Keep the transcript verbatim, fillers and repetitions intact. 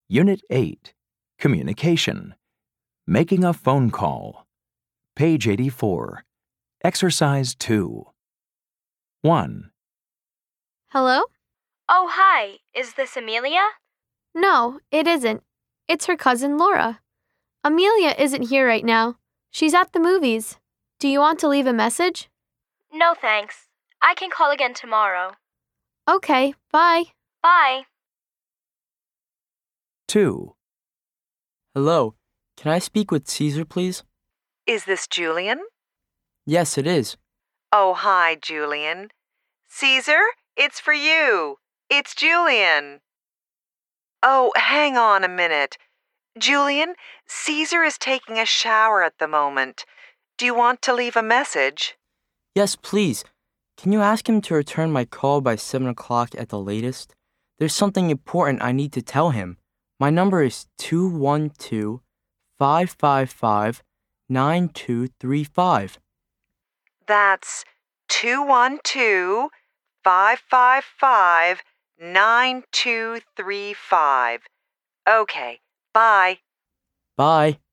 Unit eight, Communication. Making a phone call. Page eighty-four. Exercise two. one. Hello? Oh, hi. Is this Amelia? No, it isn't. It's her cousin Laura. Amelia isn't here right now. She's at the movies. Do you want to leave a message? No, thanks. I can call again tomorrow. Okay, bye. Bye. two. Hello, can I speak with Caesar, please? Is this Julian? Yes, it is. Oh, hi, Julian. Caesar, it's for you. It's Julian. Oh, hang on a minute. Julian, Caesar is taking a shower at the moment. Do you want to leave a message? Yes, please. Can you ask him to return my call by seven o'clock at the latest? There's something important I need to tell him. My number is two one two, five five five, nine two three five. That's two one two, five five five, nine two three five. Okay, bye. Bye.